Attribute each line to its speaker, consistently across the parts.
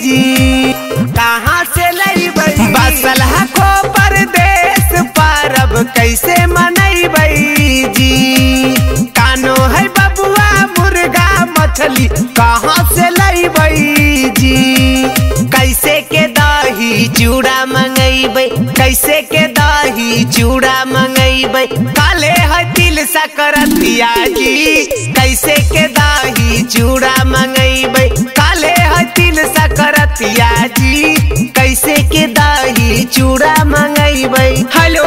Speaker 1: जी कहाँ से लईबै बसल हको परदेश परब कैसे मनैबै जी कानो है बबुआ मुर्गा मछली कहाँ से लईबै जी कैसे के दही चूड़ा मंगैबै कैसे के दही चूड़ा मंगैबै काले है तिल सकरतिया जी कैसे के दही चूड़ा मंगैबै काले है तिल सकरतिया जी कैसे के दही चूड़ा मंगैबै।
Speaker 2: हेलो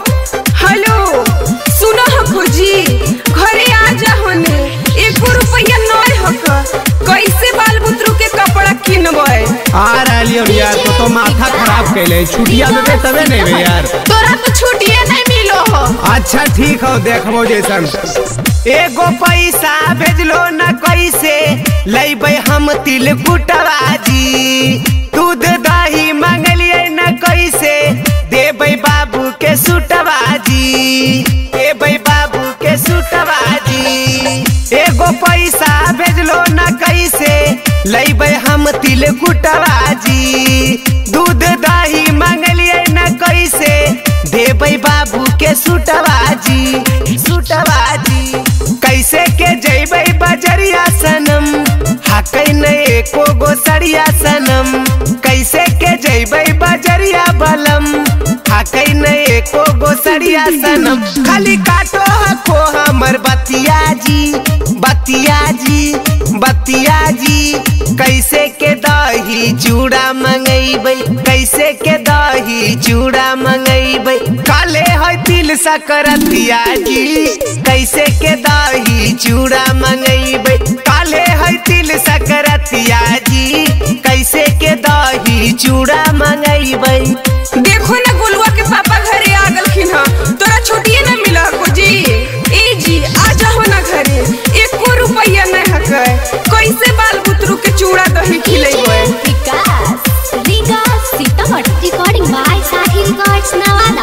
Speaker 2: हेलो सुनो हको जी घरे आ जाओ ने 1 रुपया नहीं हक कैसे बाल बुतरू के कपड़ा किनबै
Speaker 1: आ रहलियो यार तो माथा खराब कैले छुट्टिया देबे तबे नहीं बे यार
Speaker 2: तोरा तो छुट्टिए नहीं मिलो हो।
Speaker 1: अच्छा ठीक हो देखबो जैसन एगो पैसा भेजलो न कैसे लईबै हम तिल कुटवा जी दूध दही मंगलिए न कैसे देबै बाबू के सुटवा जी देबै बाबू के सुटवा जी एगो पैसा भेजलो न कैसे लईबै हम तिल कुटवा जी दूध दही मंगलिए न कैसे देबै बाबू के सुटवा जी सुटवा जी कैसे के जैबै बजरिया सनम हकै न एको गो सरिया सनम कैसे के जैबै बजरिया बलम हकै न एको गो सरिया सनम खाली काटो हको हमर बतिया जी बतिया जी बतिया जी कैसे के दही चूड़ा मंगैबै कैसे के दही चूड़ा मंगैबै काले है तिल सकरतिया जी कैसे के दही चूड़ा मंगैबै काले है तिल सकरतिया जी कैसे के दही चूड़ा मंगैबै।
Speaker 2: देखो ना गोलुआ के पापा घरे आ गलखिन ह तोरा छुट्टिए ना मिला को जी ए जी आ जाओ ना घरे 1 रुपया नहीं हकै कैसे बाल बुतरू के चूड़ा दही खिलेबै।
Speaker 3: Vikas Riga Sitamarhi recording by Sathi records Nawada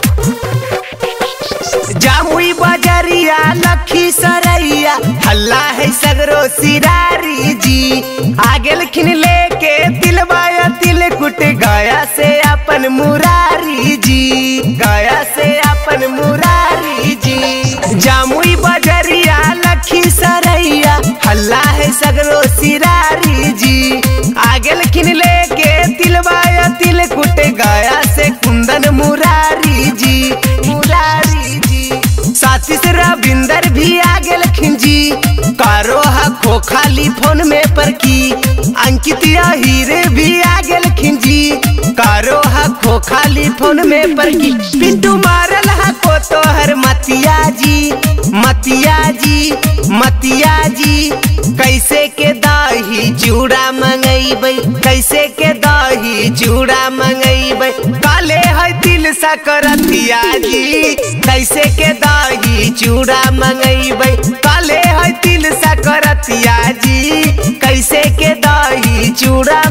Speaker 1: Jamui Bajariya Lakhisarai हल्ला है सगरो सिरारी जी आ गेलखिन लेके तिलवाया तिल कुट गया से अपन मुरारी जी गया से अपन मुरारी जी जामुई बजरिया लखीसरैया हल्ला है सगरो सिरारी जी आ गेलखिन लेके तिलवाया तिल कुट गया से कुंदन मुरारी जी मुरारी जी साथी से रविंदर भी आ गेलखिन जी कारो हको खाली फोन में पर की अंकितिया हीरे भी आ गेलखिन जी कारो हको खाली फोन में पर की पिंटू मारल हको तोहर मतिया जी मतिया जी मतिया जी कैसे के दही चूड़ा मंगैबै कैसे के दही चूड़ा मंगैबै काले है तिल सकरतिया जी कैसे के दही चूड़ा मंगैबै काले है तिल सकरतिया जी कैसे के दही चूड़ा